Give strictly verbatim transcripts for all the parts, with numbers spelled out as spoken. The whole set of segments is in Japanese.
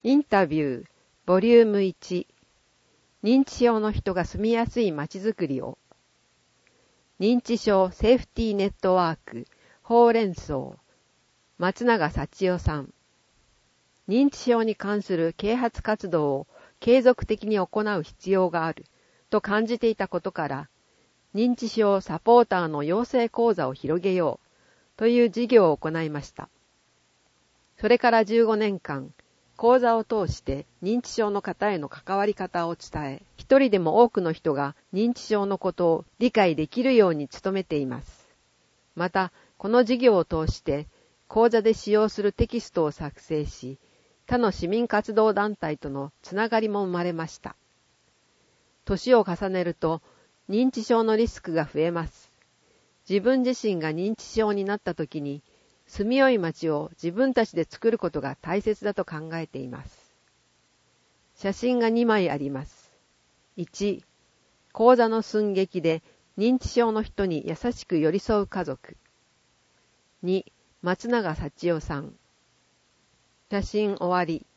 インタビュー、ボリュームいち、認知症の人が住みやすいまちづくりを。認知症セーフティーネットワーク、ほうれん草、松永幸代さん。認知症に関する啓発活動を継続的に行う必要があると感じていたことから、認知症サポーターの養成講座を広げようという事業を行いました。それからじゅうごねんかん、講座を通して認知症の方への関わり方を伝え、一人でも多くの人が認知症のことを理解できるように努めています。また、この事業を通して講座で使用するテキストを作成し、他の市民活動団体とのつながりも生まれました。年を重ねると認知症のリスクが増えます。自分自身が認知症になった時に、住みよい街を自分たちで作ることが大切だと考えています。写真がにまいあります。いち、講座の寸劇で認知症の人に優しく寄り添う家族。に、松永幸代さん。写真終わり。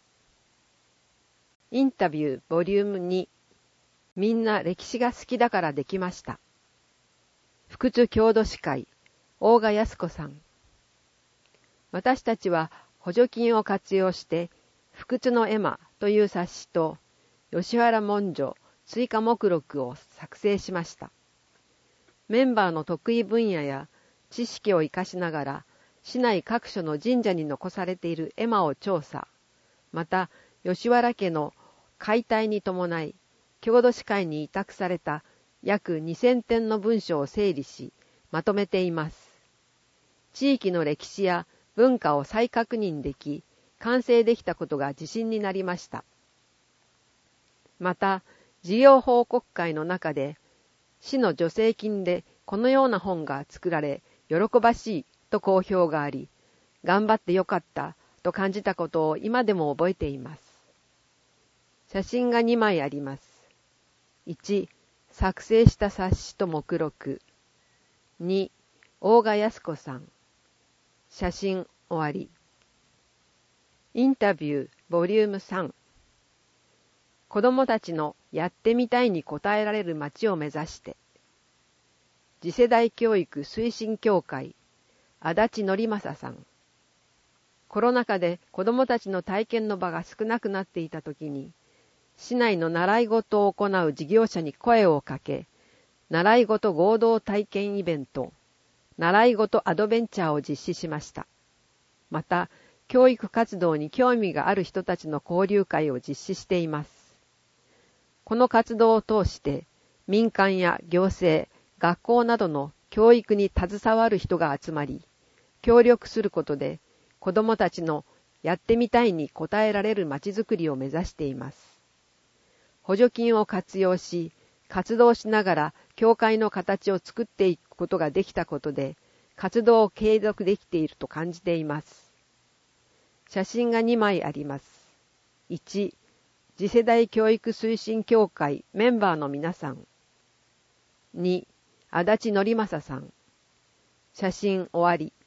インタビューボリュームに、みんな歴史が好きだからできました。福津郷土史会、大賀康子さん。私たちは補助金を活用して、福津の絵馬という冊子と、吉原文書追加目録を作成しました。メンバーの得意分野や知識を生かしながら、市内各所の神社に残されている絵馬を調査。また、吉原家の解体に伴い、郷土史会に委託された約にせんてんの文書を整理し、まとめています。地域の歴史や文化を再確認でき、完成できたことが自信になりました。また、事業報告会の中で、市の助成金でこのような本が作られ、喜ばしいと好評があり、頑張ってよかったと感じたことを今でも覚えています。写真がにまいあります。いち、作成した冊子と目録。に、大賀康子さん。写真終わり。インタビューボリュームさん。子どもたちのやってみたいに応えられる街を目指して。次世代教育推進協会、足立則正さん。コロナ禍で子どもたちの体験の場が少なくなっていたときに、市内の習い事を行う事業者に声をかけ、習い事合同体験イベント、習い事アドベンチャーを実施しました。また、教育活動に興味がある人たちの交流会を実施しています。この活動を通して、民間や行政、学校などの教育に携わる人が集まり、協力することで、子どもたちのやってみたいに応えられるまちづくりを目指しています。補助金を活用し、活動しながら教会の形を作っていくことができたことで、活動を継続できていると感じています。写真がにまいあります。いち、次世代教育推進協会メンバーの皆さん。に、足立則正さん。写真終わり。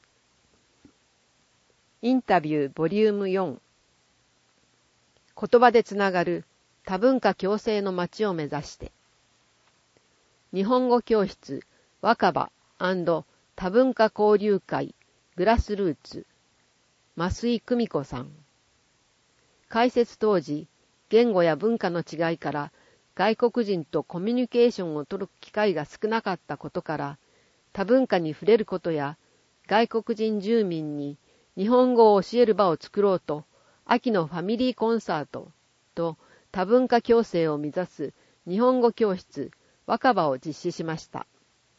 インタビューボリュームよん。言葉でつながる多文化共生の街を目指して。日本語教室若葉&多文化交流会グラスルーツ増井久美子さん。開設当時、言語や文化の違いから外国人とコミュニケーションを取る機会が少なかったことから、多文化に触れることや外国人住民に日本語を教える場を作ろうと、秋のファミリーコンサートと多文化共生を目指す日本語教室若葉を実施しました。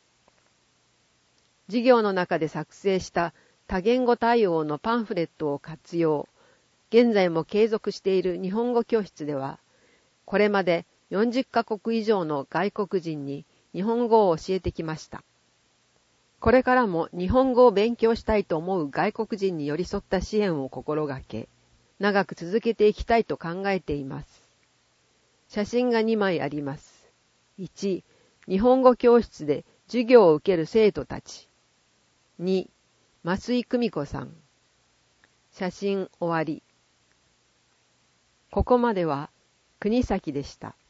授業の中で作成した多言語対応のパンフレットを活用。現在も継続している日本語教室では、これまでよんじゅっかこく以上の外国人に日本語を教えてきました。これからも日本語を勉強したいと思う外国人に寄り添った支援を心がけ、長く続けていきたいと考えています。写真がにまいあります。いち、日本語教室で授業を受ける生徒たち。に、増井久美子さん。写真終わり。 ここまでは国崎でした。